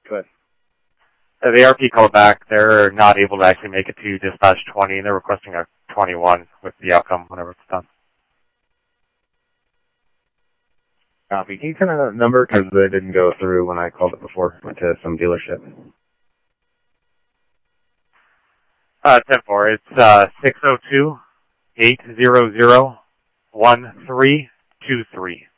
Go ahead. The ARP called back. They're not able to actually make it to dispatch 20, and they're requesting a 21 with the outcome whenever it's done. Copy. Can you turn on that number? Because it didn't go through when I called it before. Went to some dealership. 10-4. It's 602-800-1323.